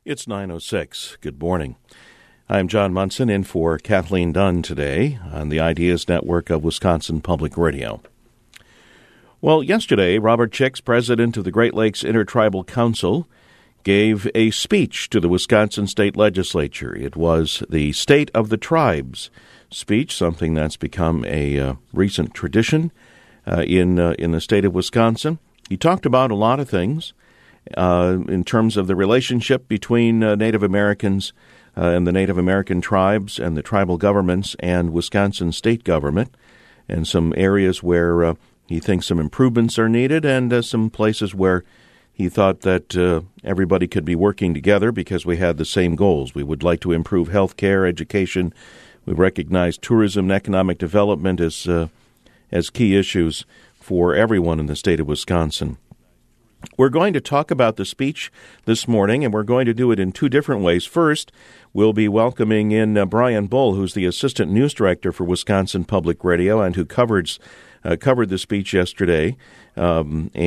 It's 9:06. Good morning. I'm John Munson in for Kathleen Dunn today on the Ideas Network of Wisconsin Public Radio. Well, yesterday, Robert Chicks, president of the Great Lakes Intertribal Council, gave a speech to the Wisconsin State Legislature. It was the State of the Tribes speech, something that's become a recent tradition in the state of Wisconsin. He talked about a lot of things. In terms of the relationship between Native Americans and the Native American tribes and the tribal governments and Wisconsin state government, and some areas where he thinks some improvements are needed, and some places where he thought that everybody could be working together because we had the same goals. We would like to improve health care, education. We recognize tourism and economic development as key issues for everyone in the state of Wisconsin. We're going to talk about the speech this morning, and we're going to do it in two different ways. First, we'll be welcoming in Brian Bull, who's the Assistant News Director for Wisconsin Public Radio and who covered the speech yesterday. We'll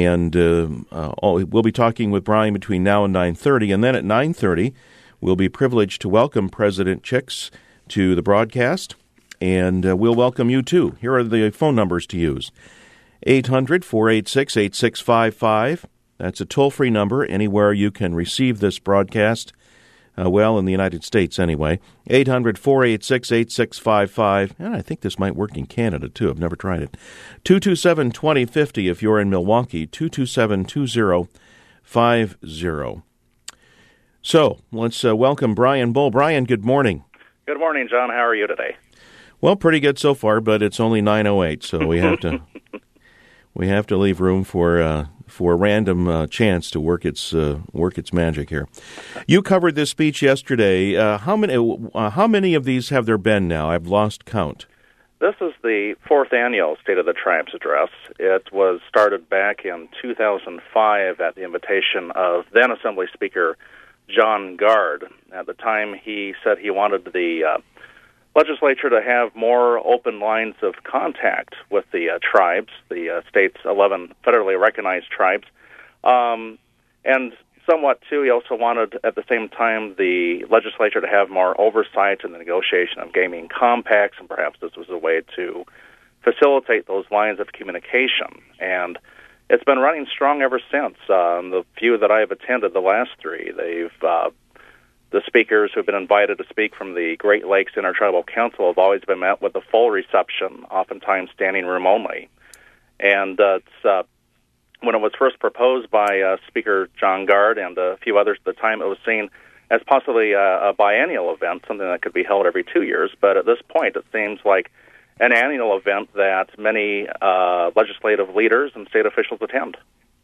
be talking with Brian between now and 9:30, and then at 9:30, we'll be privileged to welcome President Chicks to the broadcast, and we'll welcome you too. Here are the phone numbers to use. 800-486-8655. That's a toll-free number anywhere you can receive this broadcast, in the United States anyway. 800-486-8655. And I think this might work in Canada, too. I've never tried it. 227-2050 if you're in Milwaukee, 227-2050. So, let's welcome Brian Bull. Brian, good morning. Good morning, John. How are you today? Well, pretty good so far, but it's only 9:08, so we have to leave room for a random chance to work its magic here. You covered this speech yesterday. How many of these have there been now? I've lost count. This is the fourth annual State of the Tribes address. It was started back in 2005 at the invitation of then Assembly Speaker John Gard. At the time, he said he wanted the legislature to have more open lines of contact with the tribes, the state's 11 federally recognized tribes. And somewhat, too, he also wanted, at the same time, the legislature to have more oversight in the negotiation of gaming compacts, and perhaps this was a way to facilitate those lines of communication. And it's been running strong ever since. The few that I have attended, the last three, the speakers who have been invited to speak from the Great Lakes Intertribal Council have always been met with a full reception, oftentimes standing room only. And when it was first proposed by Speaker John Gard and a few others at the time, it was seen as possibly a biennial event, something that could be held every 2 years. But at this point, it seems like an annual event that many legislative leaders and state officials attend.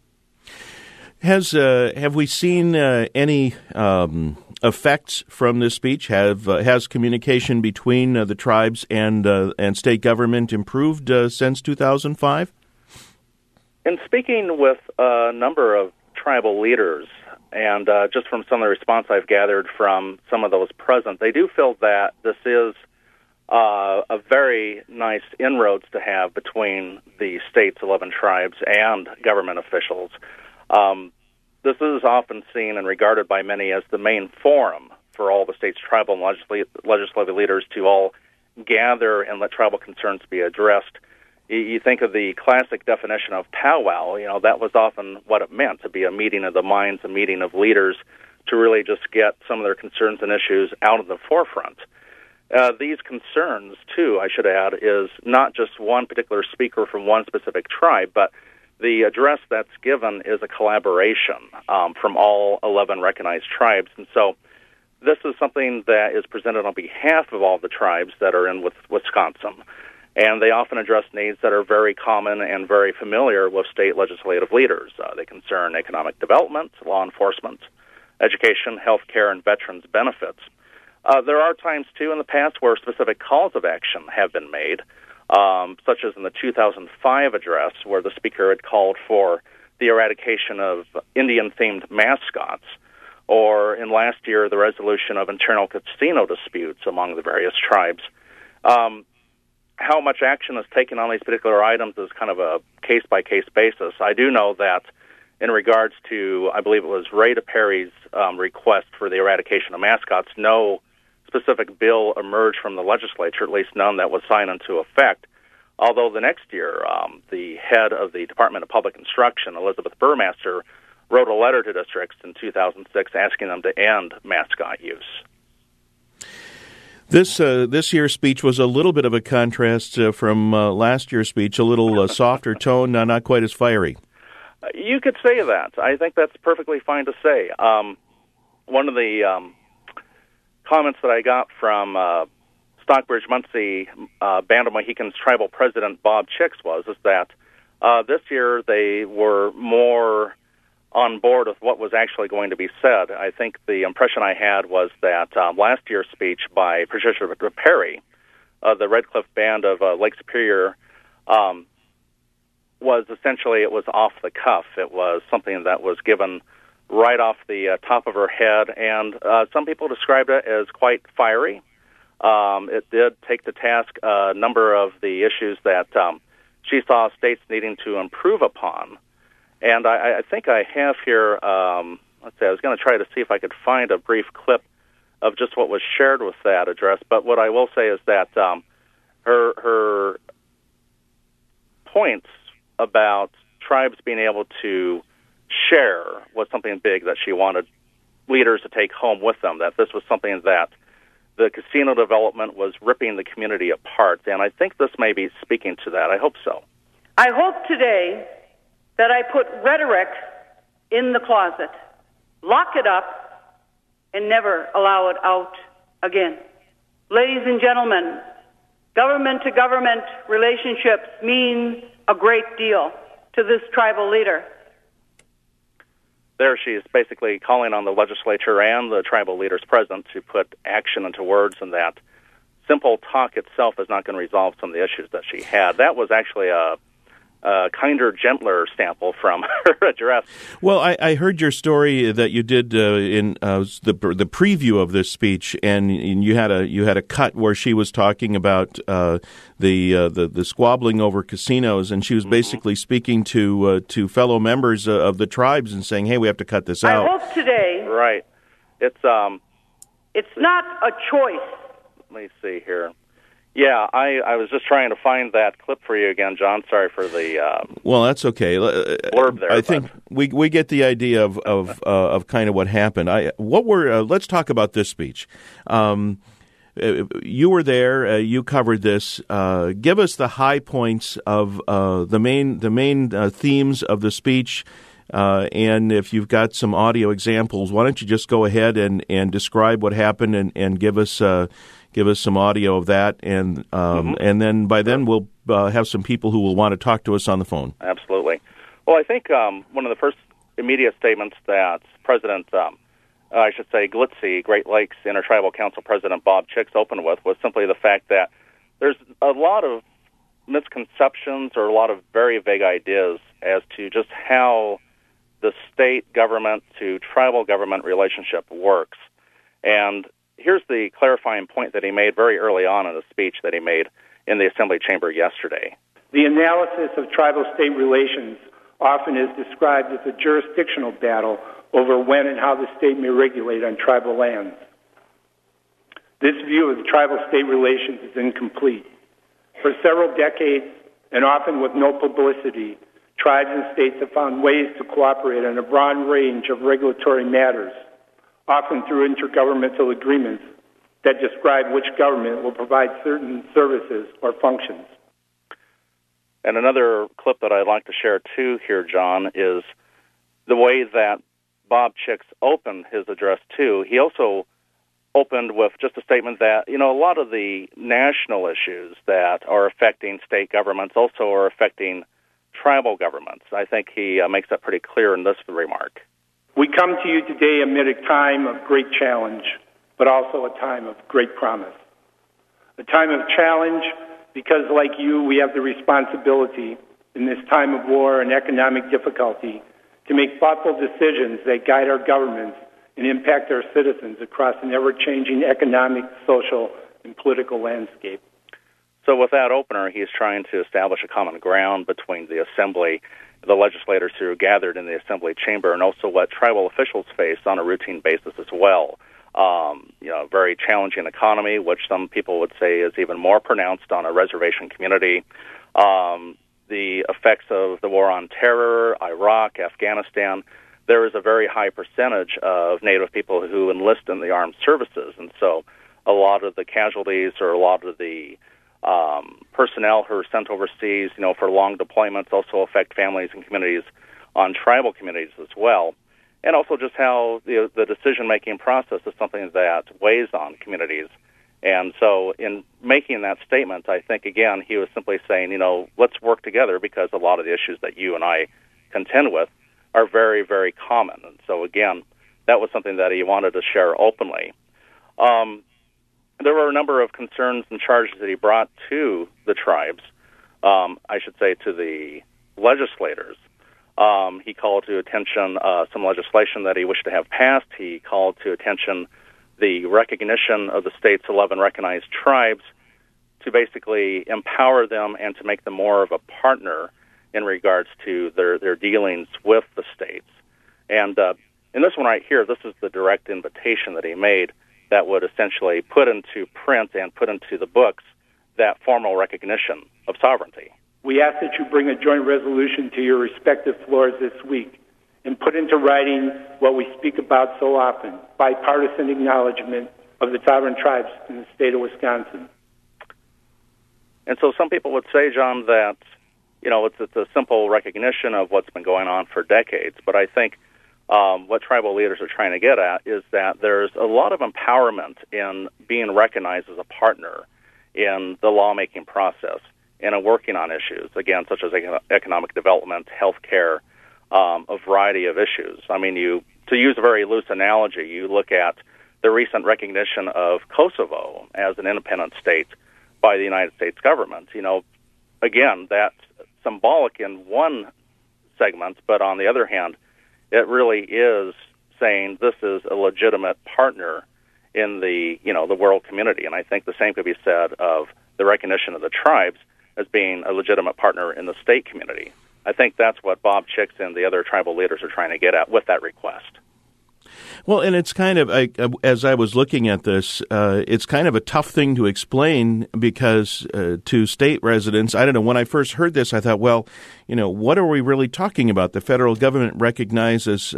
Have we seen any effects from this speech? Has communication between the tribes and state government improved since 2005? In speaking with a number of tribal leaders, and just from some of the response I've gathered from some of those present, they do feel that this is a very nice inroads to have between the state's 11 tribes and government officials. This is often seen and regarded by many as the main forum for all the state's tribal and legislative leaders to all gather and let tribal concerns be addressed. You think of the classic definition of powwow, that was often what it meant, to be a meeting of the minds, a meeting of leaders to really just get some of their concerns and issues out of the forefront. These concerns, too, I should add, is not just one particular speaker from one specific tribe, but the address that's given is a collaboration from all 11 recognized tribes. And so this is something that is presented on behalf of all the tribes that are in Wisconsin. And they often address needs that are very common and very familiar with state legislative leaders. They concern economic development, law enforcement, education, health care, and veterans benefits. There are times, too, in the past where specific calls of action have been made, such as in the 2005 address, where the speaker had called for the eradication of Indian-themed mascots, or in last year, the resolution of internal casino disputes among the various tribes. How much action is taken on these particular items is kind of a case-by-case basis. I do know that in regards to, I believe it was Ray DePerry's request for the eradication of mascots. No specific bill emerged from the legislature, at least none that was signed into effect. Although the next year, the head of the Department of Public Instruction, Elizabeth Burmaster, wrote a letter to districts in 2006 asking them to end mascot use. This year's speech was a little bit of a contrast from last year's speech, a little softer tone, not quite as fiery. You could say that. I think that's perfectly fine to say. One of the comments that I got from Stockbridge Muncie Band of Mohicans tribal president Bob Chicks is that this year they were more on board with what was actually going to be said. I think the impression I had was that last year's speech by Patricia Perry, the Red Cliff Band of Lake Superior, was essentially, it was off the cuff. It was something that was given right off the top of her head, and some people described it as quite fiery. It did take to task a number of the issues that she saw states needing to improve upon. And I think I have here, let's see, I was going to try to see if I could find a brief clip of just what was shared with that address. But what I will say is that her points about tribes being able to share was something big that she wanted leaders to take home with them, that this was something that the casino development was ripping the community apart. And I think this may be speaking to that. I hope so. I hope today that I put rhetoric in the closet, lock it up, and never allow it out again. Ladies and gentlemen, government-to-government relationships mean a great deal to this tribal leader. There she is basically calling on the legislature and the tribal leaders present to put action into words, and that simple talk itself is not going to resolve some of the issues that she had. That was actually a kinder, gentler sample from her address. Well, I heard your story that you did in the preview of this speech, and you had a cut where she was talking about the squabbling over casinos, and she was basically speaking to fellow members of the tribes and saying, "Hey, we have to cut this out." I hope today, right? It's not a choice. Let me see here. Yeah, I was just trying to find that clip for you again, John. Sorry for the well, that's okay. Blurb there. I think we get the idea of kind of what happened. Let's talk about this speech. You were there. You covered this. Give us the high points of the main themes of the speech. And if you've got some audio examples, why don't you just go ahead and describe what happened and give us some audio of that, and then by then we'll have some people who will want to talk to us on the phone. Absolutely. Well, I think one of the first immediate statements that President, Glitzy, Great Lakes Intertribal Council President Bob Chicks opened with was simply the fact that there's a lot of misconceptions or a lot of very vague ideas as to just how the state government to tribal government relationship works. And here's the clarifying point that he made very early on in the speech that he made in the Assembly chamber yesterday. The analysis of tribal-state relations often is described as a jurisdictional battle over when and how the state may regulate on tribal lands. This view of the tribal-state relations is incomplete. For several decades, and often with no publicity, tribes and states have found ways to cooperate on a broad range of regulatory matters, often through intergovernmental agreements that describe which government will provide certain services or functions. And another clip that I'd like to share too here, John, is the way that Bob Chicks opened his address too. He also opened with just a statement that, a lot of the national issues that are affecting state governments also are affecting tribal governments. I think he makes that pretty clear in this remark. We come to you today amid a time of great challenge, but also a time of great promise. A time of challenge because, like you, we have the responsibility in this time of war and economic difficulty to make thoughtful decisions that guide our governments and impact our citizens across an ever-changing economic, social, and political landscape. So with that opener, he's trying to establish a common ground between the Assembly, the legislators who are gathered in the Assembly chamber, and also what tribal officials face on a routine basis as well. Very challenging economy, which some people would say is even more pronounced on a reservation community. The effects of the war on terror, Iraq, Afghanistan. There is a very high percentage of Native people who enlist in the armed services, and so a lot of the casualties or a lot of the personnel who are sent overseas, for long deployments also affect families and communities on tribal communities as well. And also just how the decision-making process is something that weighs on communities. And so in making that statement, I think, again, he was simply saying, let's work together because a lot of the issues that you and I contend with are very, very common. And so, again, that was something that he wanted to share openly. There were a number of concerns and charges that he brought to the tribes, I should say to the legislators. He called to attention some legislation that he wished to have passed. He called to attention the recognition of the state's 11 recognized tribes to basically empower them and to make them more of a partner in regards to their dealings with the states. And in this one right here, this is the direct invitation that he made that would essentially put into print and put into the books that formal recognition of sovereignty. We ask that you bring a joint resolution to your respective floors this week and put into writing what we speak about so often, bipartisan acknowledgement of the sovereign tribes in the state of Wisconsin. And so some people would say, John, that, it's a simple recognition of what's been going on for decades, but I think what tribal leaders are trying to get at is that there's a lot of empowerment in being recognized as a partner in the lawmaking process and in working on issues, again, such as economic development, health care, a variety of issues. I mean, to use a very loose analogy, you look at the recent recognition of Kosovo as an independent state by the United States government. Again, that's symbolic in one segment, but on the other hand, it really is saying this is a legitimate partner in the world community. And I think the same could be said of the recognition of the tribes as being a legitimate partner in the state community. I think that's what Bob Chicks and the other tribal leaders are trying to get at with that request. Well, and it's kind of, as I was looking at this, it's kind of a tough thing to explain because to state residents, I don't know, when I first heard this, I thought, well, what are we really talking about? The federal government recognizes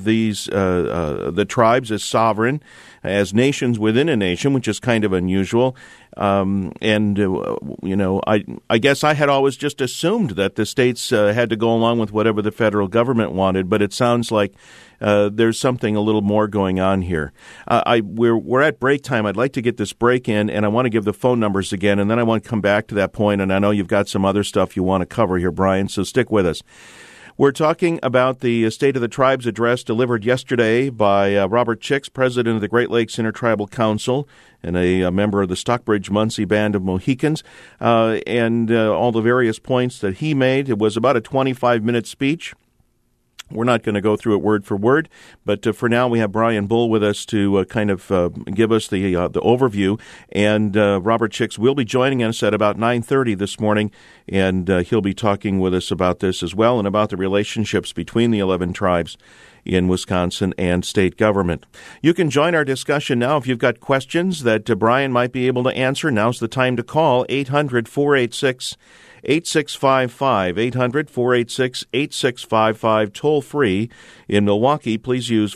the tribes as sovereign, as nations within a nation, which is kind of unusual. I guess I had always just assumed that the states had to go along with whatever the federal government wanted, but it sounds like there's something a little more going on here. We're at break time. I'd like to get this break in, and I want to give the phone numbers again, and then I want to come back to that point, and I know you've got some other stuff you want to cover here, Brian, so stick with us. We're talking about the State of the Tribes address delivered yesterday by Robert Chicks, president of the Great Lakes Intertribal Council and a member of the Stockbridge-Munsee Band of Mohicans, and all the various points that he made. It was about a 25-minute speech. We're not going to go through it word for word, but for now we have Brian Bull with us to kind of give us the overview. And Robert Chicks will be joining us at about 9:30 this morning, and he'll be talking with us about this as well and about the relationships between the 11 tribes in Wisconsin and state government. You can join our discussion now if you've got questions that Brian might be able to answer. Now's the time to call 800-486-8655, 800-486-8655, toll free. In Milwaukee, please use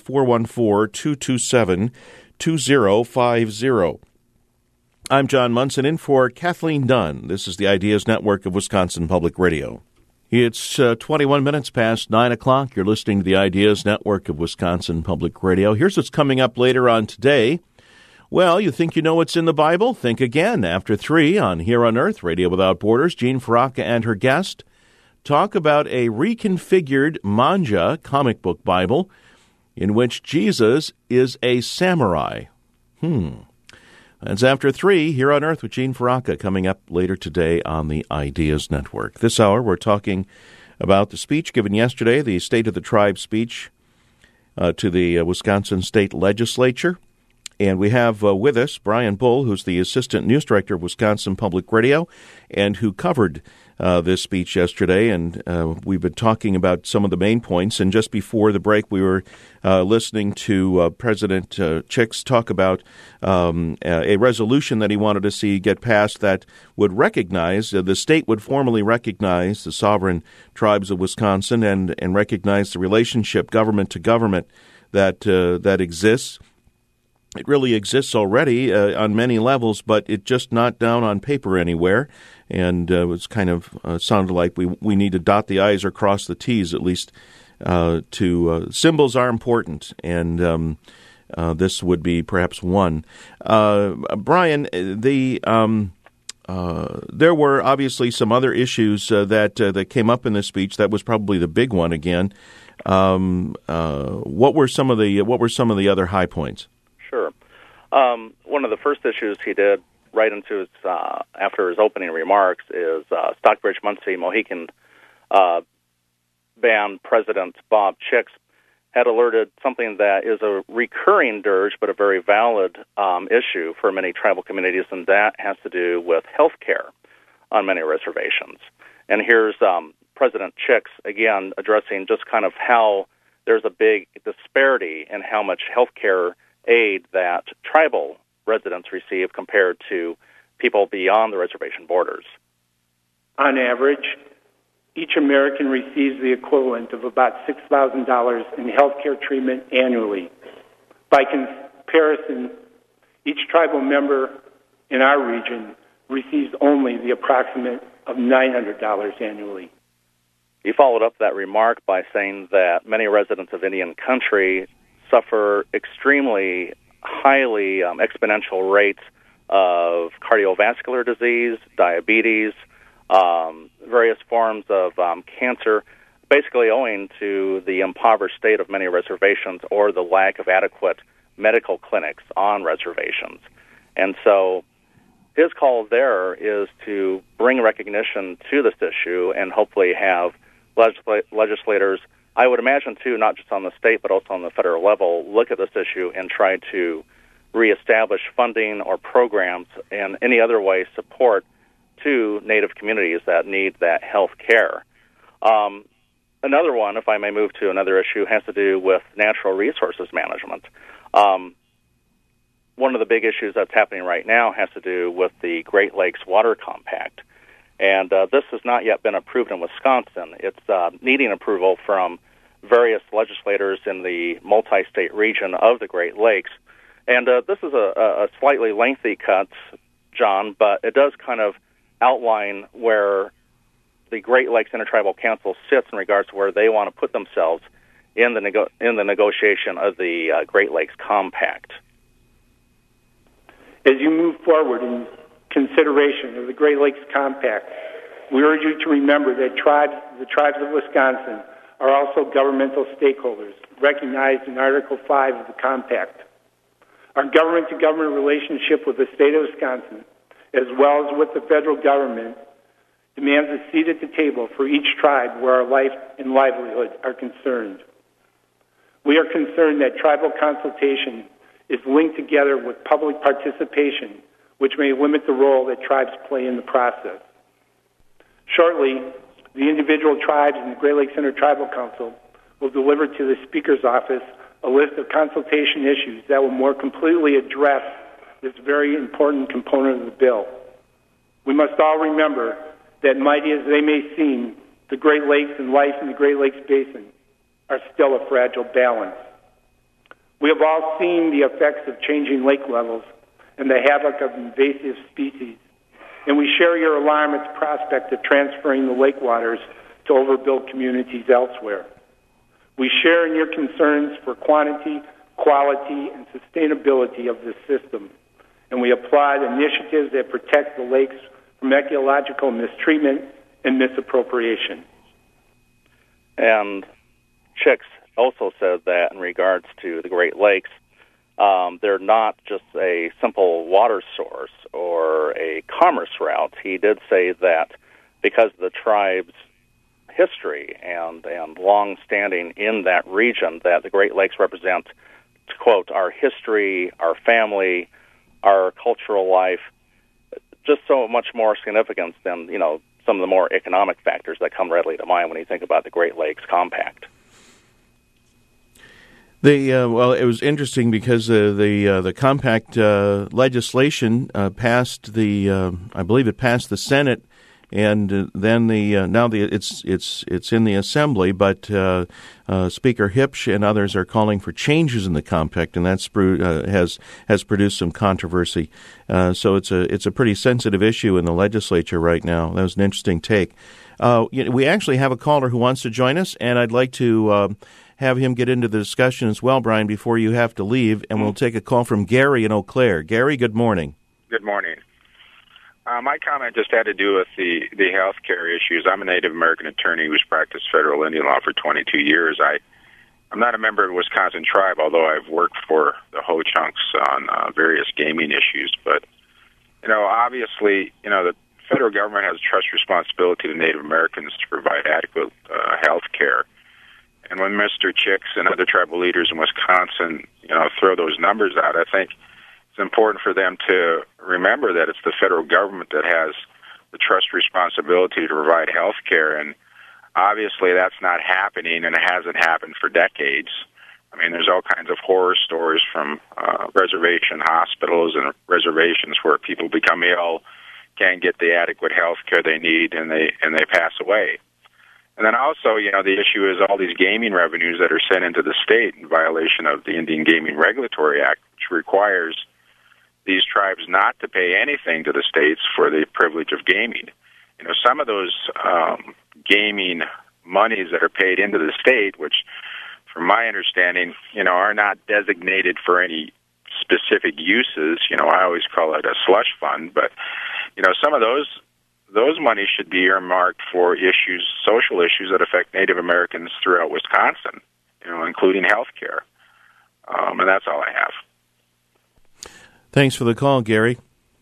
414-227-2050. I'm John Munson in for Kathleen Dunn. This is the Ideas Network of Wisconsin Public Radio. It's 21 minutes past 9 o'clock. You're listening to the Ideas Network of Wisconsin Public Radio. Here's what's coming up later on today. Well, you think you know what's in the Bible? Think again. After 3 on Here on Earth, Radio Without Borders, Jean Faraka and her guest talk about a reconfigured manga comic book Bible in which Jesus is a samurai. That's after 3, Here on Earth with Jean Faraka, coming up later today on the Ideas Network. This hour, we're talking about the speech given yesterday, the State of the Tribe speech to the Wisconsin State Legislature. And we have with us Brian Bull, who's the Assistant News Director of Wisconsin Public Radio, and who covered this speech yesterday. And we've been talking about some of the main points. And just before the break, we were listening to President Chicks talk about a resolution that he wanted to see get passed that would recognize, the state would formally recognize the sovereign tribes of Wisconsin and recognize the relationship government to government that exists. It really exists already on many levels, but it's just not down on paper anywhere. And it was kind of sounded like we need to dot the I's or cross the T's, at least symbols are important, and this would be perhaps one. Brian, there were obviously some other issues that came up in this speech. That was probably the big one again. What were some of the other high points? Sure. One of the first issues he did right into his after his opening remarks is Stockbridge Muncie Mohican Band President Bob Chicks had alerted something that is a recurring dirge but a very valid issue for many tribal communities, and that has to do with health care on many reservations. And here's President Chicks again addressing just kind of how there's a big disparity in how much health care aid that tribal residents receive compared to people beyond the reservation borders. On average, each American receives the equivalent of about $6,000 in health care treatment annually. By comparison, each tribal member in our region receives only the approximate of $900 annually. He followed up that remark by saying that many residents of Indian country suffer extremely highly exponential rates of cardiovascular disease, diabetes, various forms of cancer, basically owing to the impoverished state of many reservations or the lack of adequate medical clinics on reservations. And so his call there is to bring recognition to this issue and hopefully have legislators, I would imagine, too, not just on the state but also on the federal level, look at this issue and try to reestablish funding or programs and any other way support to Native communities that need that health care. Another one, if I may move to another issue, has to do with natural resources management. One of the big issues that's happening right now has to do with the Great Lakes Water Compact. And this has not yet been approved in Wisconsin. It's needing approval from various legislators in the multi-state region of the Great Lakes. And this is a slightly lengthy cut, John, but it does kind of outline where the Great Lakes Intertribal Council sits in regards to where they want to put themselves in the negotiation of the Great Lakes Compact. As you move forward in consideration of the Great Lakes Compact, we urge you to remember that the tribes of Wisconsin are also governmental stakeholders recognized in Article 5 of the Compact. Our government-to-government relationship with the state of Wisconsin, as well as with the federal government, demands a seat at the table for each tribe where our life and livelihood are concerned. We are concerned that tribal consultation is linked together with public participation, which may limit the role that tribes play in the process. Shortly, the individual tribes in the Great Lakes Intertribal Council will deliver to the Speaker's office a list of consultation issues that will more completely address this very important component of the bill. We must all remember that mighty as they may seem, the Great Lakes and life in the Great Lakes Basin are still a fragile balance. We have all seen the effects of changing lake levels and the havoc of invasive species, and we share your alarm at the prospect of transferring the lake waters to overbuilt communities elsewhere. We share in your concerns for quantity, quality, and sustainability of this system, and we applaud initiatives that protect the lakes from ecological mistreatment and misappropriation. And Chicks also said that in regards to the Great Lakes, they're not just a simple water source or a commerce route. He did say that because of the tribe's history and long standing in that region, that the Great Lakes represent to quote, our history, our family, our cultural life, just so much more significance than, some of the more economic factors that come readily to mind when you think about the Great Lakes Compact. Well, it was interesting because the compact legislation passed I believe it passed the Senate, and then it's in the Assembly. But Speaker Hipsch and others are calling for changes in the compact, and that's has produced some controversy. So it's a pretty sensitive issue in the legislature right now. That was an interesting take. We actually have a caller who wants to join us, and I'd like to have him get into the discussion as well, Brian, before you have to leave, and we'll take a call from Gary in Eau Claire. Gary, good morning. Good morning. My comment just had to do with the health care issues. I'm a Native American attorney who's practiced federal Indian law for 22 years. I'm not a member of the Wisconsin Tribe, although I've worked for the Ho-Chunks on various gaming issues. But, obviously, the federal government has a trust responsibility to Native Americans to provide adequate health care. And when Mr. Chicks and other tribal leaders in Wisconsin, throw those numbers out, I think it's important for them to remember that it's the federal government that has the trust responsibility to provide health care. And obviously that's not happening, and it hasn't happened for decades. I mean, there's all kinds of horror stories from reservation hospitals and reservations where people become ill, can't get the adequate health care they need, and they pass away. And then also, the issue is all these gaming revenues that are sent into the state in violation of the Indian Gaming Regulatory Act, which requires these tribes not to pay anything to the states for the privilege of gaming. Some of those gaming monies that are paid into the state, which, from my understanding, are not designated for any specific uses. I always call it a slush fund, but, some of those monies should be earmarked for social issues that affect Native Americans throughout Wisconsin, including health care. And that's all I have. Thanks for the call, Gary.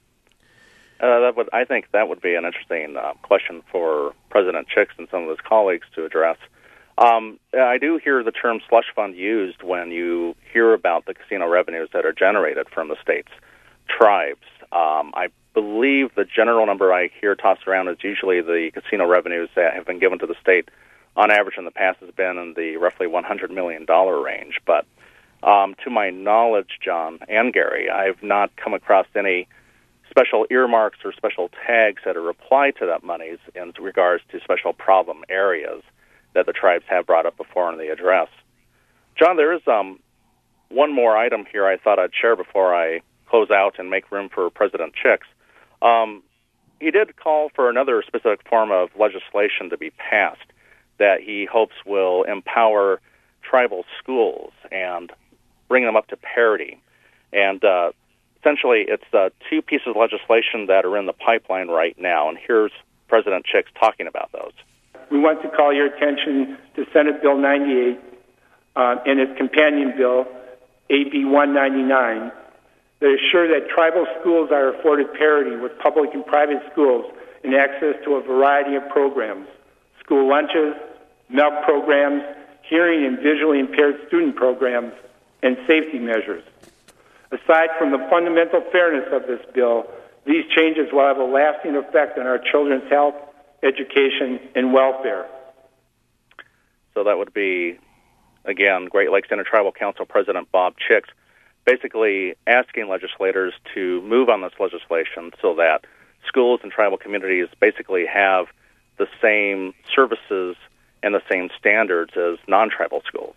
I think that would be an interesting question for President Chicks and some of his colleagues to address. I do hear the term slush fund used when you hear about the casino revenues that are generated from the state's tribes. I believe the general number I hear tossed around is usually the casino revenues that have been given to the state on average in the past has been in the roughly $100 million range. But to my knowledge, John and Gary, I've not come across any special earmarks or special tags that are applied to that monies in regards to special problem areas that the tribes have brought up before in the address. John, there is one more item here I thought I'd share before I close out and make room for President Chicks. He did call for another specific form of legislation to be passed that he hopes will empower tribal schools and bring them up to parity. And essentially, it's two pieces of legislation that are in the pipeline right now, and here's President Chicks talking about those. We want to call your attention to Senate Bill 98 and its companion bill, AB 199, that assure that tribal schools are afforded parity with public and private schools in access to a variety of programs: school lunches, milk programs, hearing and visually impaired student programs, and safety measures. Aside from the fundamental fairness of this bill, these changes will have a lasting effect on our children's health, education, and welfare. So that would be, again, Great Lakes Intertribal Council President Bob Chicks basically asking legislators to move on this legislation so that schools and tribal communities basically have the same services and the same standards as non-tribal schools.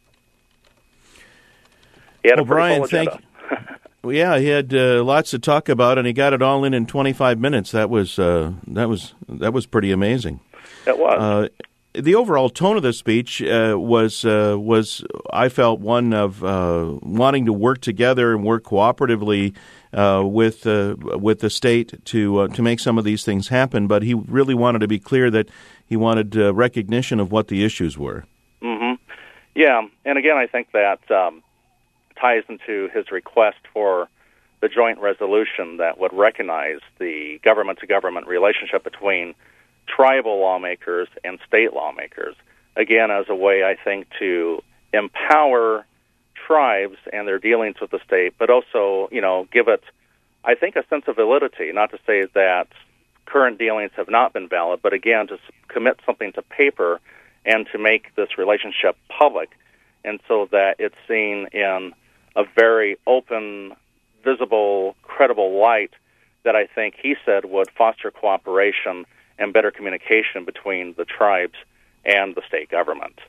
Well, Brian, thank you. Yeah, he had lots to talk about, and he got it all in 25 minutes. That was pretty amazing. It was. The overall tone of the speech was I felt one of wanting to work together and work cooperatively with the state to make some of these things happen. But he really wanted to be clear that he wanted recognition of what the issues were. Mm-hmm. Yeah, and again, I think that ties into his request for the joint resolution that would recognize the government-to-government relationship between tribal lawmakers and state lawmakers, again, as a way, I think, to empower tribes and their dealings with the state, but also, give it, I think, a sense of validity, not to say that current dealings have not been valid, but again, to commit something to paper and to make this relationship public, and so that it's seen in a very open, visible, credible light that I think he said would foster cooperation and better communication between the tribes and the state government.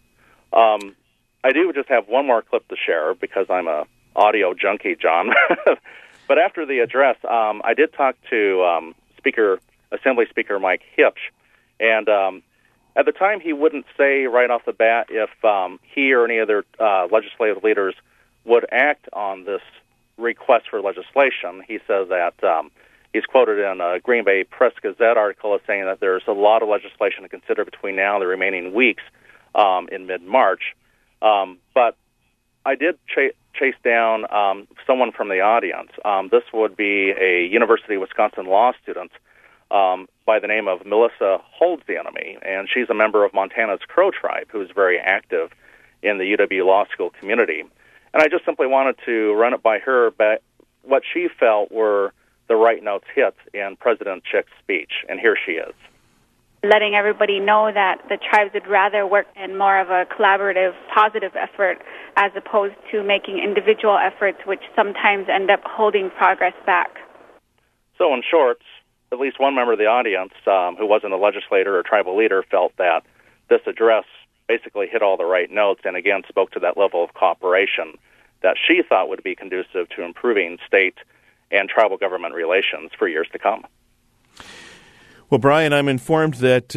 I do just have one more clip to share because I'm a audio junkie, John. But after the address, I did talk to Assembly Speaker Mike Hipsch, and at the time he wouldn't say right off the bat if he or any other legislative leaders would act on this request for legislation. He says that he's quoted in a Green Bay Press Gazette article as saying that there's a lot of legislation to consider between now and the remaining weeks in mid-March. But I did chase down someone from the audience. This would be a University of Wisconsin law student by the name of Melissa Holdstheanemy, and she's a member of Montana's Crow Tribe, who's very active in the UW Law School community. And I just simply wanted to run it by her about what she felt were the right notes hit in President Chick's speech, and here she is. Letting everybody know that the tribes would rather work in more of a collaborative, positive effort as opposed to making individual efforts which sometimes end up holding progress back. So in short, at least one member of the audience who wasn't a legislator or tribal leader felt that this address basically hit all the right notes and again spoke to that level of cooperation that she thought would be conducive to improving state and tribal government relations for years to come. Well, Brian, I'm informed that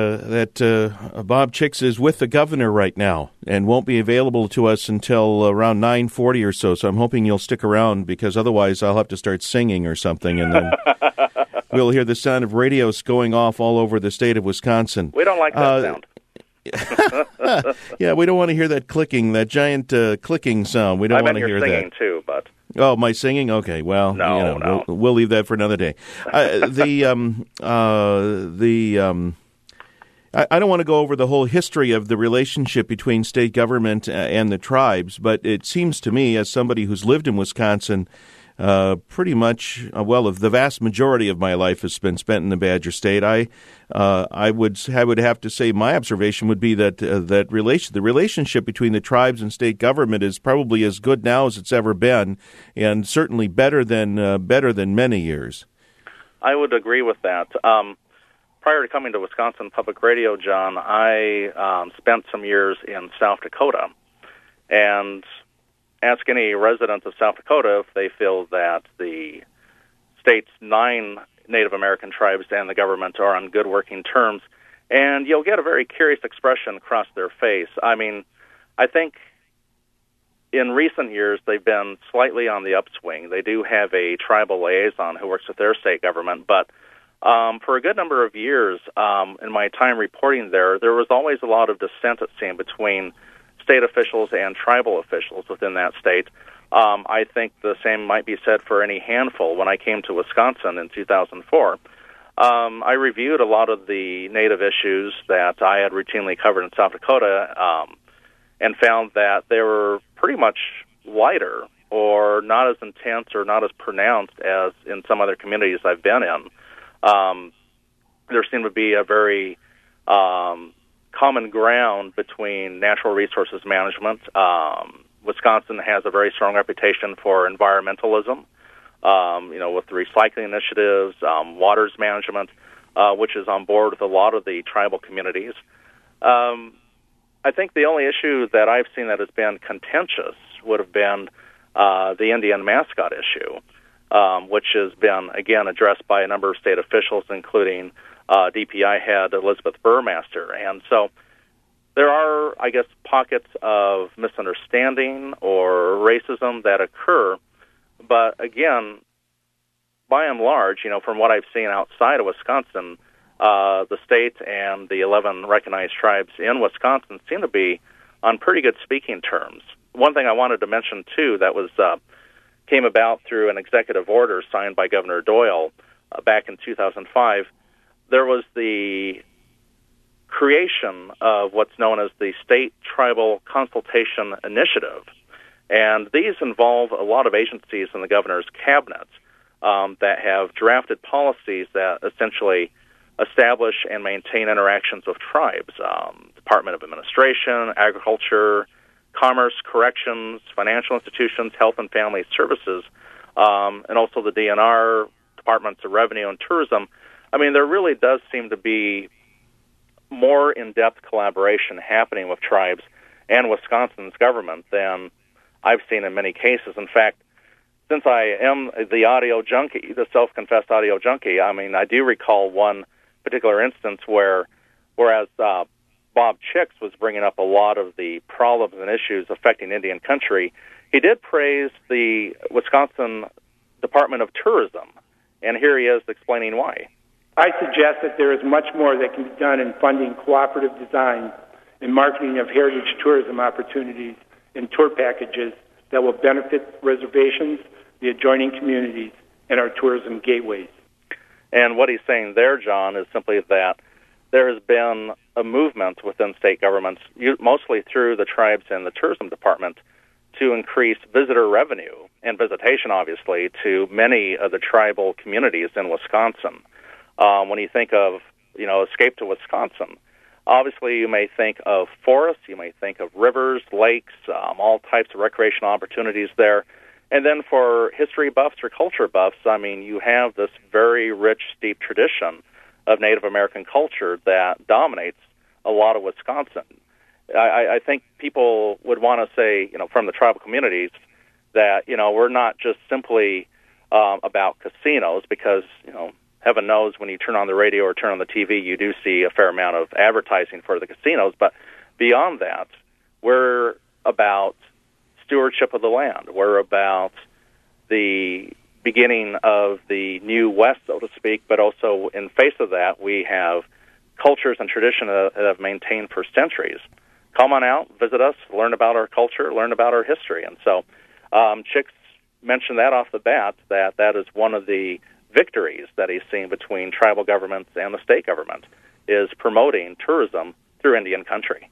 Bob Chicks is with the governor right now and won't be available to us until around 9:40 or so. So I'm hoping you'll stick around because otherwise I'll have to start singing or something, and then we'll hear the sound of radios going off all over the state of Wisconsin. We don't like that sound. Yeah, we don't want to hear that clicking, that giant clicking sound. We don't want to hear that. I bet you're singing too, but... Oh, my singing? Okay, well, no. We'll leave that for another day. I don't want to go over the whole history of the relationship between state government and the tribes, but it seems to me, as somebody who's lived in Wisconsin, pretty much, the vast majority of my life has been spent in the Badger State. I would have to say my observation would be that the relationship between the tribes and state government is probably as good now as it's ever been, and certainly better than many years. I would agree with that. Prior to coming to Wisconsin Public Radio, John, I spent some years in South Dakota, and ask any resident of South Dakota if they feel that the state's 9 Native American tribes and the government are on good working terms, and you'll get a very curious expression across their face. I mean, I think in recent years they've been slightly on the upswing. They do have a tribal liaison who works with their state government, but for a good number of years in my time reporting there was always a lot of dissent, it seemed, between state officials and tribal officials within that state. I think the same might be said for any handful. When I came to Wisconsin in 2004, I reviewed a lot of the Native issues that I had routinely covered in South Dakota and found that they were pretty much lighter or not as intense or not as pronounced as in some other communities I've been in. There seemed to be a very common ground between natural resources management. Wisconsin has a very strong reputation for environmentalism, with the recycling initiatives, waters management, which is on board with a lot of the tribal communities. I think the only issue that I've seen that has been contentious would have been the Indian mascot issue, which has been, again, addressed by a number of state officials, including DPI head Elizabeth Burmaster. And so there are, I guess, pockets of misunderstanding or racism that occur. But again, by and large, from what I've seen outside of Wisconsin, the state and the 11 recognized tribes in Wisconsin seem to be on pretty good speaking terms. One thing I wanted to mention, too, that was came about through an executive order signed by Governor Doyle back in 2005, there was the creation of what's known as the State Tribal Consultation Initiative. And these involve a lot of agencies in the governor's cabinet that have drafted policies that essentially establish and maintain interactions with tribes. Department of Administration, Agriculture, Commerce, Corrections, Financial Institutions, Health and Family Services, and also the DNR, Departments of Revenue and Tourism. I mean, there really does seem to be more in-depth collaboration happening with tribes and Wisconsin's government than I've seen in many cases. In fact, since I am the audio junkie, the self-confessed audio junkie, I mean, I do recall one particular instance whereas Bob Chicks was bringing up a lot of the problems and issues affecting Indian country, he did praise the Wisconsin Department of Tourism, and here he is explaining why. I suggest that there is much more that can be done in funding cooperative design and marketing of heritage tourism opportunities and tour packages that will benefit reservations, the adjoining communities, and our tourism gateways. And what he's saying there, John, is simply that there has been a movement within state governments, mostly through the tribes and the tourism department, to increase visitor revenue and visitation, obviously, to many of the tribal communities in Wisconsin. When you think of, Escape to Wisconsin, obviously you may think of forests, you may think of rivers, lakes, all types of recreational opportunities there. And then for history buffs or culture buffs, I mean, you have this very rich, steep tradition of Native American culture that dominates a lot of Wisconsin. I think people would want to say, from the tribal communities, that, we're not just simply about casinos because, heaven knows when you turn on the radio or turn on the TV, you do see a fair amount of advertising for the casinos. But beyond that, we're about stewardship of the land. We're about the beginning of the new West, so to speak, but also in face of that, we have cultures and tradition that have maintained for centuries. Come on out, visit us, learn about our culture, learn about our history. And so Chicks mentioned that off the bat, that is one of the victories that he's seen between tribal governments and the state government, is promoting tourism through Indian country.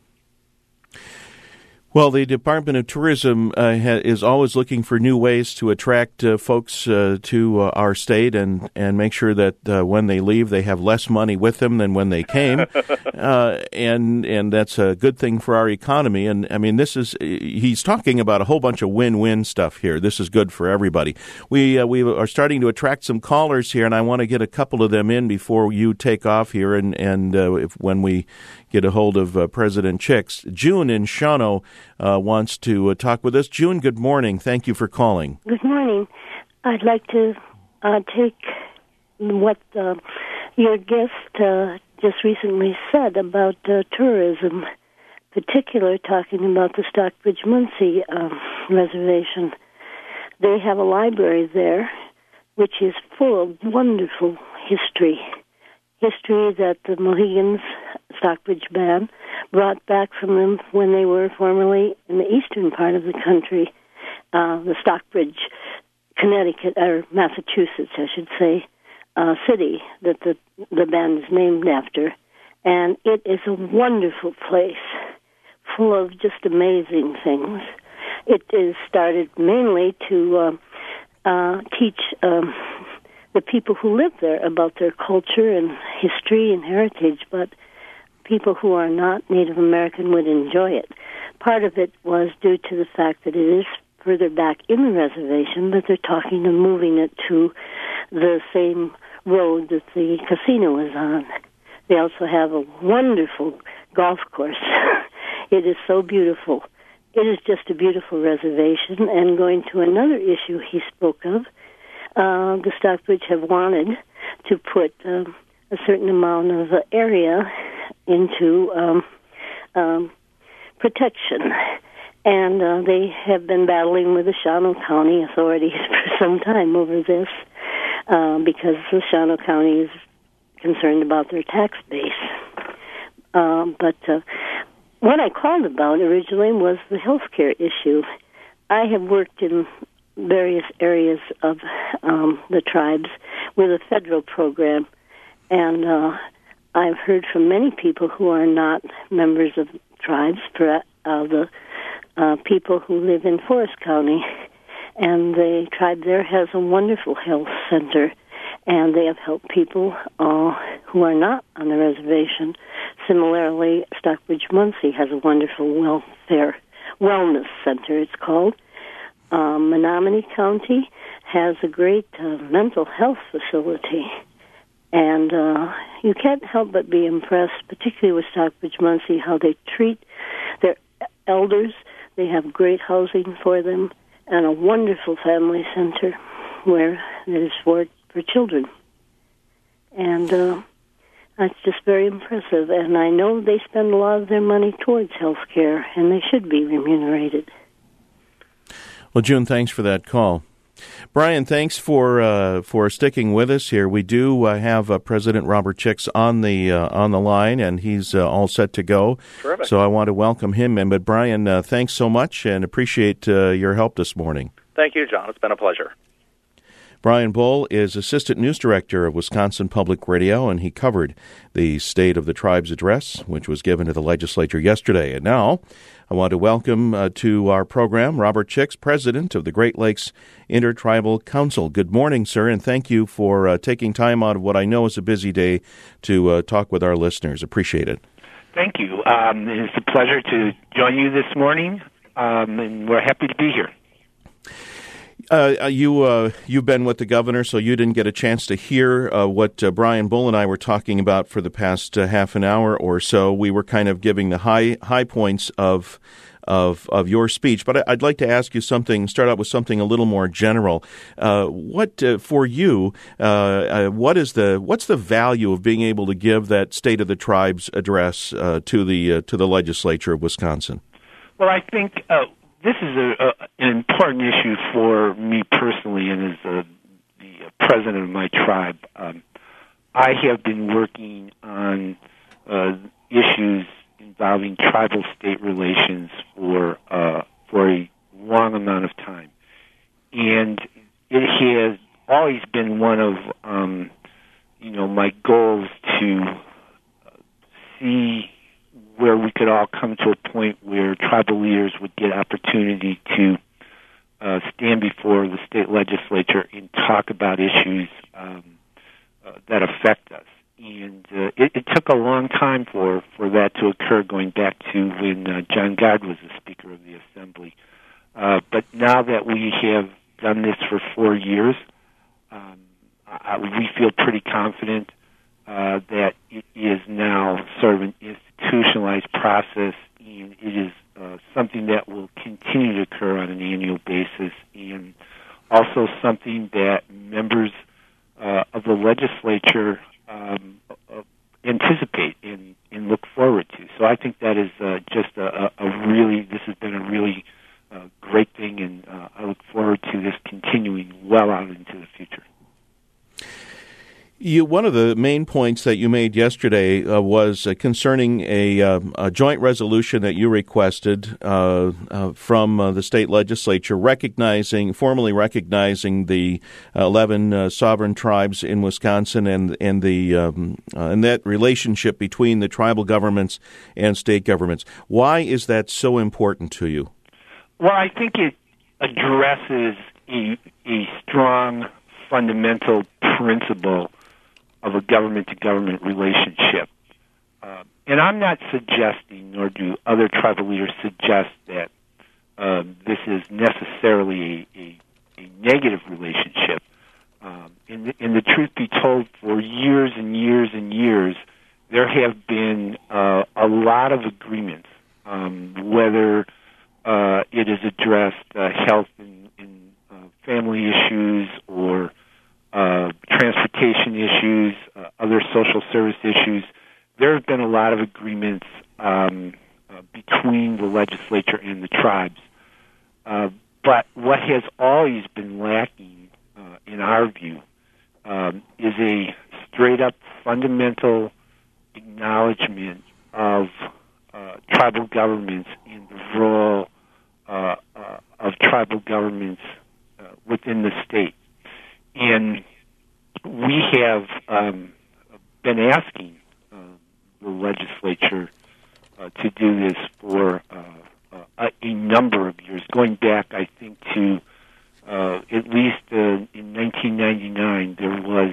Well, the Department of Tourism is always looking for new ways to attract folks to our state and make sure that when they leave, they have less money with them than when they came, and that's a good thing for our economy. And I mean, he's talking about a whole bunch of win-win stuff here. This is good for everybody. We are starting to attract some callers here, and I want to get a couple of them in before you take off here, and when we get a hold of President Chicks. June in Shawano wants to talk with us. June, good morning. Thank you for calling. Good morning. I'd like to take what your guest just recently said about tourism, particularly talking about the Stockbridge-Munsee Reservation. They have a library there which is full of wonderful history that the Mohegans, Stockbridge band, brought back from them when they were formerly in the eastern part of the country, the Stockbridge, Connecticut, or Massachusetts, I should say, city that the band is named after. And it is a wonderful place, full of just amazing things. It is started mainly to teach the people who live there about their culture and history and heritage, but people who are not Native American would enjoy it. Part of it was due to the fact that it is further back in the reservation, but they're talking of moving it to the same road that the casino is on. They also have a wonderful golf course. It is so beautiful. It is just a beautiful reservation. And going to another issue he spoke of, the Stockbridge have wanted to put a certain amount of area into protection. And they have been battling with the Shawano County authorities for some time over this because the Shawano County is concerned about their tax base. But what I called about originally was the healthcare issue. I have worked in various areas of the tribes with a federal program, and I've heard from many people who are not members of tribes, the people who live in Forest County, and the tribe there has a wonderful health center, and they have helped people who are not on the reservation. Similarly, Stockbridge-Muncie has a wonderful wellness center, it's called. Menominee County has a great mental health facility. And you can't help but be impressed, particularly with Stockbridge-Muncie, how they treat their elders. They have great housing for them and a wonderful family center where it is for children. And that's just very impressive. And I know they spend a lot of their money towards health care, and they should be remunerated. Well, June, thanks for that call. Brian, thanks for sticking with us here. We do have President Robert Chicks on the line, and he's all set to go. Terrific. So I want to welcome him in. But Brian, thanks so much, and appreciate your help this morning. Thank you, John. It's been a pleasure. Brian Bull is Assistant News Director of Wisconsin Public Radio, and he covered the State of the Tribes address, which was given to the legislature yesterday. And now I want to welcome to our program Robert Chicks, President of the Great Lakes Intertribal Council. Good morning, sir, and thank you for taking time out of what I know is a busy day to talk with our listeners. Appreciate it. Thank you. It's a pleasure to join you this morning, and we're happy to be here. You've been with the governor, so you didn't get a chance to hear what Brian Bull and I were talking about for the past half an hour or so. We were kind of giving the high points of your speech, but I'd like to ask you something. Start out with something a little more general. For you? What's the value of being able to give that State of the Tribes address to the legislature of Wisconsin? Well, I think this is an important issue for me personally, and as the president of my tribe. I have been working on issues involving tribal-state relations for a long amount of time, and it has always been one of my goals to see where we could all come to a point where tribal leaders would get opportunity to stand before the state legislature and talk about issues that affect us. And it took a long time for that to occur, going back to when John Gard was the Speaker of the Assembly. But now that we have done this for 4 years, we feel pretty confident that it is now sort of an institutionalized process, and it is something that will continue to occur on an annual basis, and also something that members of the legislature anticipate and look forward to. So I think that is this has been a really great thing, and I look forward to this continuing well out into the future. One of the main points that you made yesterday was concerning a joint resolution that you requested from the state legislature, formally recognizing the 11 sovereign tribes in Wisconsin and that relationship between the tribal governments and state governments. Why is that so important to you? Well, I think it addresses a strong fundamental principle of a government-to-government relationship. And I'm not suggesting, nor do other tribal leaders suggest, that this is necessarily a negative relationship. And the truth be told, for years and years and years, there have been a lot of agreements, whether it is addressed health and family issues or transportation issues, other social service issues. There have been a lot of agreements between the legislature and the tribes. But what has always been lacking, in our view, is a straight-up fundamental acknowledgement of tribal governments and the role of tribal governments within the state. And we have been asking the legislature to do this for a number of years, going back, I think, to at least in 1999, there was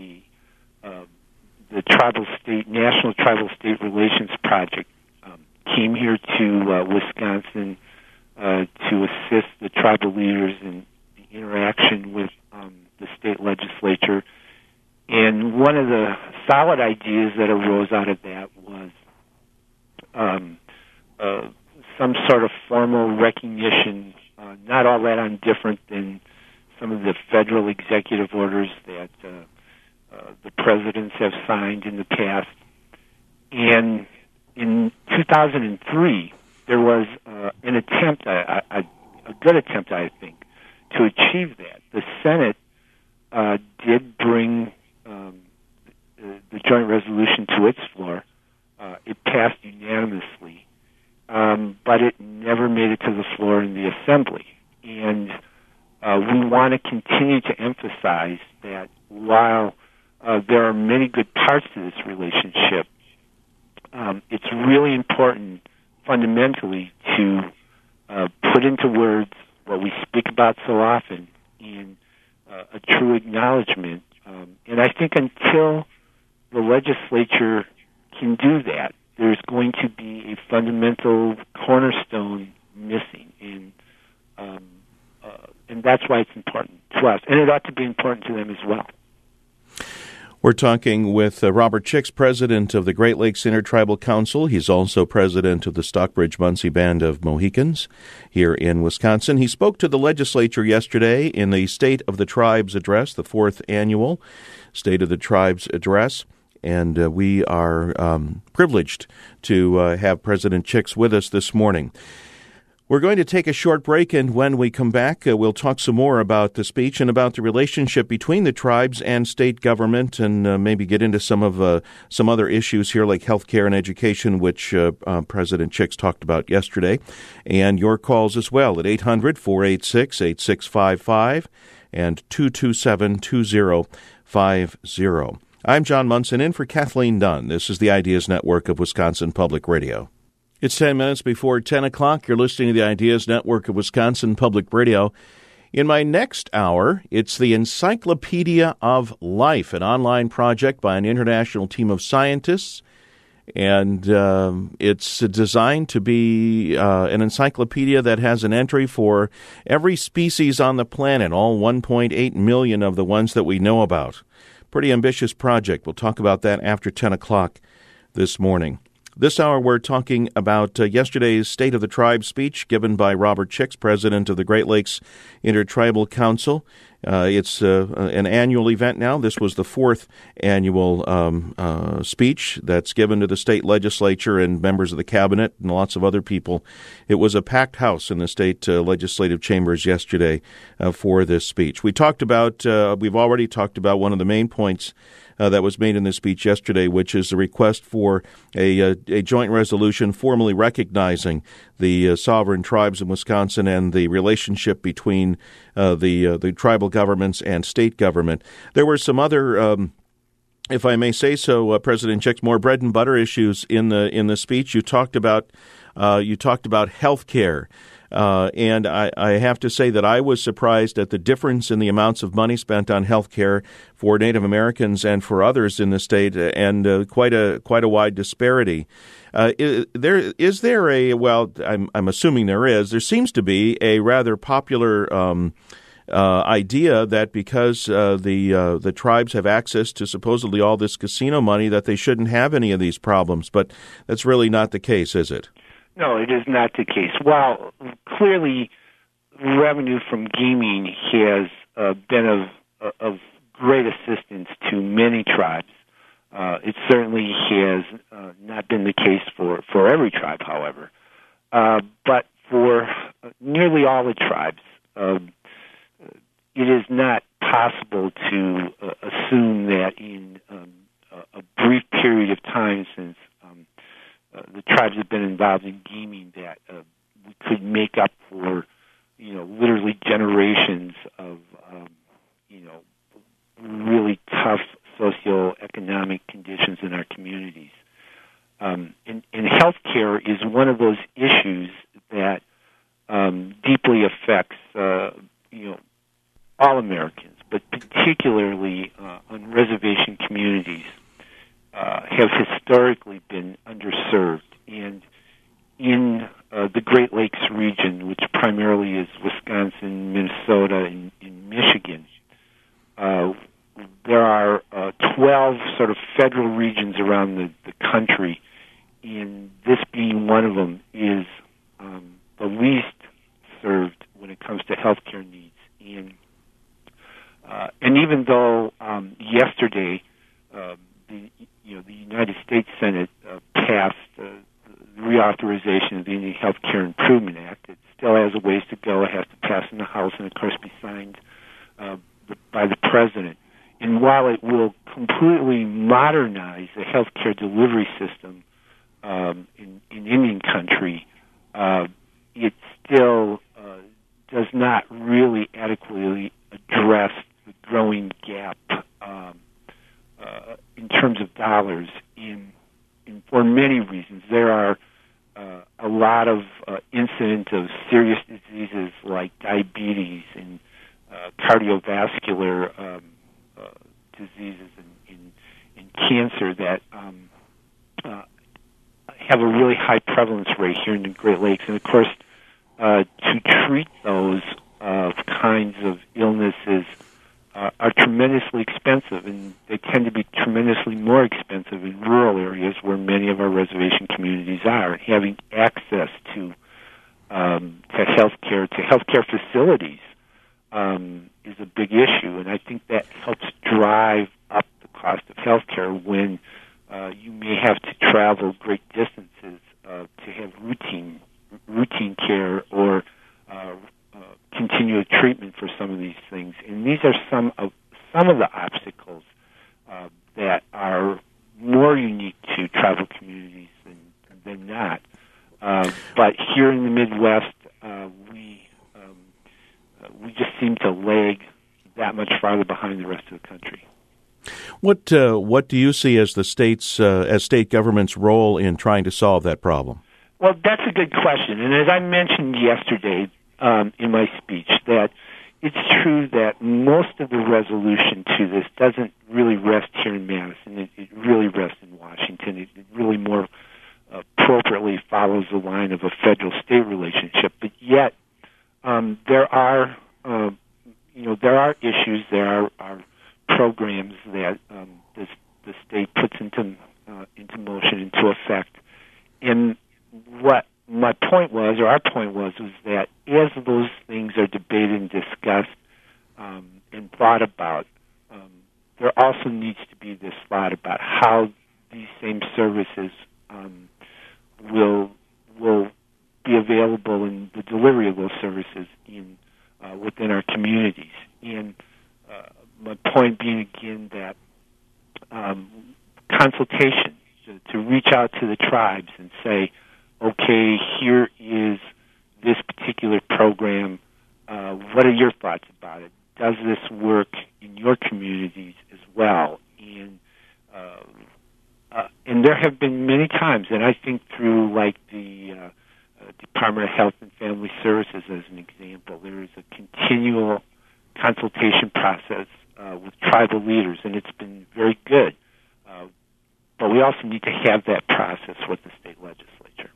the National Tribal State Relations Project came here to Wisconsin to assist the tribal leaders in the interaction with the state legislature. And one of the solid ideas that arose out of that was some sort of formal recognition, not all that undifferent than some of the federal executive orders that the presidents have signed in the past. And in 2003, there was an attempt, a good attempt, I think, to achieve that. The Senate did bring the joint resolution to its floor. It passed unanimously, but it never made it to the floor in the Assembly. And we want to continue to emphasize that while there are many good parts to this relationship, it's really important fundamentally to put into words what we speak about so often in a true acknowledgement. And I think until the legislature can do that, there's going to be a fundamental cornerstone missing. And that's why it's important to us. And it ought to be important to them as well. We're talking with Robert Chicks, president of the Great Lakes Intertribal Council. He's also president of the Stockbridge-Munsee Band of Mohicans here in Wisconsin. He spoke to the legislature yesterday in the State of the Tribes Address, the 4th annual State of the Tribes Address. And we are privileged to have President Chicks with us this morning. We're going to take a short break, and when we come back, we'll talk some more about the speech and about the relationship between the tribes and state government, and maybe get into some other issues here like health care and education, which President Chicks talked about yesterday, and your calls as well at 800-486-8655 and 227-2050. I'm John Munson, in for Kathleen Dunn. This is the Ideas Network of Wisconsin Public Radio. It's 10 minutes before 10 o'clock. You're listening to the Ideas Network of Wisconsin Public Radio. In my next hour, it's the Encyclopedia of Life, an online project by an international team of scientists. And it's designed to be an encyclopedia that has an entry for every species on the planet, all 1.8 million of the ones that we know about. Pretty ambitious project. We'll talk about that after 10 o'clock this morning. This hour, we're talking about yesterday's State of the Tribe speech given by Robert Chicks, president of the Great Lakes Intertribal Council. It's an annual event now. This was the 4th annual speech that's given to the state legislature and members of the cabinet and lots of other people. It was a packed house in the state legislative chambers yesterday for this speech. We've already talked about one of the main points that was made in this speech yesterday, which is the request for a joint resolution formally recognizing the sovereign tribes in Wisconsin and the relationship between the tribal governments and state government. There were some other, if I may say so, President Chicks, more bread and butter issues in the speech. You talked about health care. And I have to say that I was surprised at the difference in the amounts of money spent on health care for Native Americans and for others in the state, and quite a wide disparity. I'm assuming there seems to be a rather popular idea that because the tribes have access to supposedly all this casino money that they shouldn't have any of these problems, but that's really not the case, is it? No, it is not the case. While clearly revenue from gaming has been of great assistance to many tribes, it certainly has not been the case for every tribe, however. But for nearly all the tribes, it is not possible to assume that in a brief period of time since the tribes have been involved in gaming that we could make up for, literally generations of, really tough socioeconomic conditions in our communities. And health care is one of those issues that particularly on reservation communities, have historically been underserved. And in the Great Lakes region, which primarily is Wisconsin, Minnesota, and Michigan, there are 12 sort of federal regions around the country, and this being one of them is the least served when it comes to healthcare needs. And even though yesterday the United States Senate passed the reauthorization of the Indian Health Care Improvement Act, it still has a ways to go. It has to pass in the House and, of course, be signed by the President. And while it will completely modernize the healthcare delivery system in Indian country, it still does not really adequately address the growing gap in terms of dollars for many reasons. There are a lot of incidents of serious diseases like diabetes and cardiovascular diseases and cancer that have a really high prevalence rate here in the Great Lakes. And, of course, to treat those kinds of illnesses are tremendously expensive, and they tend to be tremendously more expensive in rural areas where many of our reservation communities are. Having access to healthcare facilities is a big issue, and I think that helps drive up the cost of healthcare when you may have to travel great distances to have routine care or continual treatment for some of these things. And these are some of the obstacles that are more unique to tribal communities than not. But here in the Midwest, we just seem to lag that much farther behind the rest of the country. What do you see as the state government's role in trying to solve that problem? Well, that's a good question. And as I mentioned yesterday in my speech, that it's true that most of the resolution to this doesn't really rest here in Madison. It really rests in Washington. It really more appropriately follows the line of a federal-state relationship. But yet, there are issues. There are programs that the state puts into motion, into effect. And what my point was, or our point was that as those things are debated and discussed and thought about, there also needs to be this thought about how these same services will be available in the delivery of those services within our communities. And my point being again that consultation, to reach out to the tribes and say, okay, here is this particular program. What are your thoughts about it? Does this work in your communities as well? And there have been many times, and I think through like the Department of Health and Family Services as an example, there is a continual consultation process with tribal leaders, and it's been very good. But we also need to have that process with the state legislature.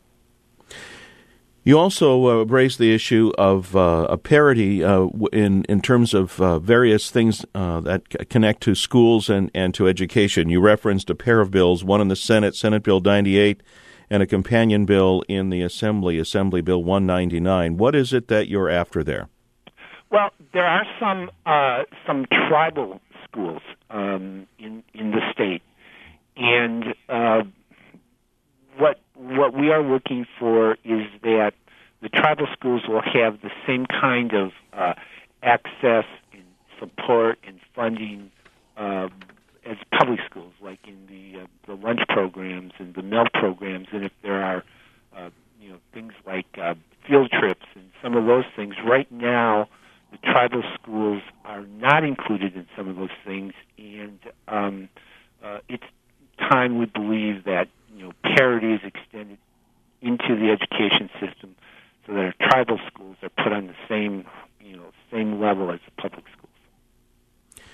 You also raised the issue of a parity in terms of various things that connect to schools and to education. You referenced a pair of bills, one in the Senate, Senate Bill 98, and a companion bill in the Assembly, Assembly Bill 199. What is it that you're after there? Well, there are some tribal schools in the state, and what we are looking for is that the tribal schools will have the same kind of access and support and funding as public schools, like in the lunch programs and the meal programs, and if there are things like field trips and some of those things. Right now, the tribal schools are not included in some of those things, and it's time we believe that parity is extended into the education system so that our tribal schools are put on the same level as the public schools.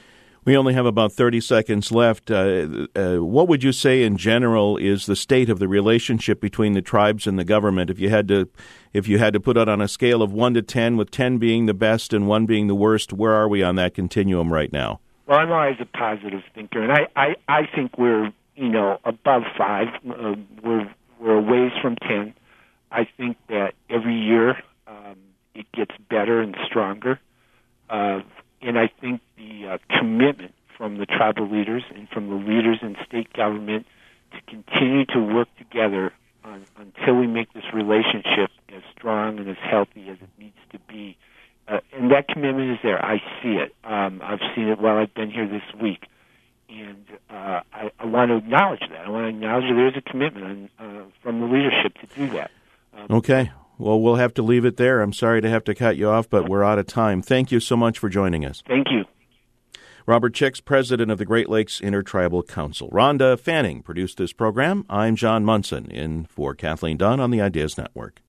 We only have about 30 seconds left. What would you say in general is the state of the relationship between the tribes and the government? If you had to put it on a scale of 1 to 10, with 10 being the best and 1 being the worst, where are we on that continuum right now? Well, I'm always a positive thinker, and I think we're above 5. We're a ways from 10. I think that every year it gets better and stronger. And I think the commitment from the tribal leaders and from the leaders in state government to continue to work together until we make this relationship as strong and as healthy as it needs to be. And that commitment is there. I see it. I've seen it while I've been here this week. And I want to acknowledge that. I want to acknowledge that there's a commitment from the leadership to do that. Okay. Well, we'll have to leave it there. I'm sorry to have to cut you off, but we're out of time. Thank you so much for joining us. Thank you. Robert Chicks, president of the Great Lakes Intertribal Council. Rhonda Fanning produced this program. I'm John Munson, in for Kathleen Dunn on the Ideas Network.